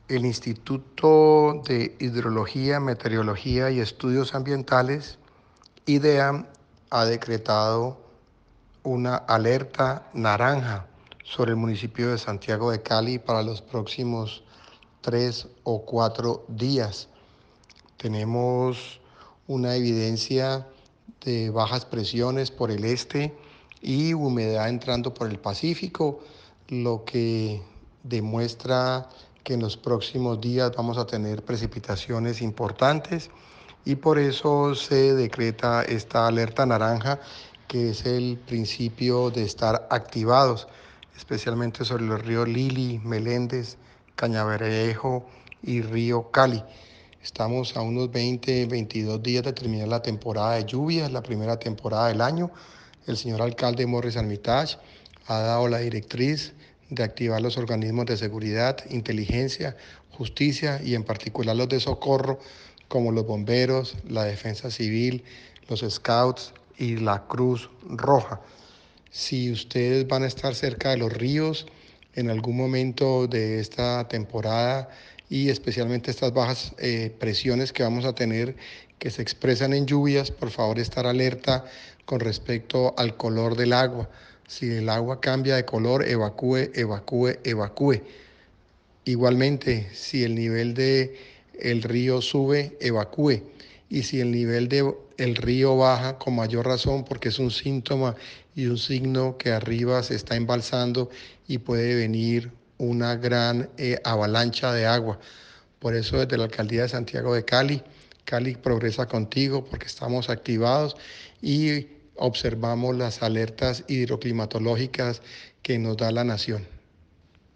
El Instituto de Hidrología, Meteorología y Estudios Ambientales, IDEAM, ha decretado una alerta naranja sobre el municipio de Santiago de Cali para los próximos 3 o 4 días. Tenemos una evidencia de bajas presiones por el este y humedad entrando por el Pacífico, lo que demuestra que en los próximos días vamos a tener precipitaciones importantes y por eso se decreta esta alerta naranja, que es el principio de estar activados, especialmente sobre los ríos Lili, Meléndez, Cañaverejo y río Cali. Estamos a unos 22 días de terminar la temporada de lluvias, la primera temporada del año. El señor alcalde Morris Armitage ha dado la directriz de activar los organismos de seguridad, inteligencia, justicia y en particular los de socorro, como los bomberos, la defensa civil, los scouts y la Cruz Roja. Si ustedes van a estar cerca de los ríos en algún momento de esta temporada y especialmente estas bajas presiones que vamos a tener, que se expresan en lluvias, por favor estar alerta con respecto al color del agua. Si el agua cambia de color, evacúe, evacúe, evacúe. Igualmente, si el nivel del río sube, evacúe. Y si el nivel del río baja, con mayor razón, porque es un síntoma y un signo que arriba se está embalsando y puede venir una gran avalancha de agua. Por eso desde la Alcaldía de Santiago de Cali, Cali progresa contigo porque estamos activados y observamos las alertas hidroclimatológicas que nos da la nación.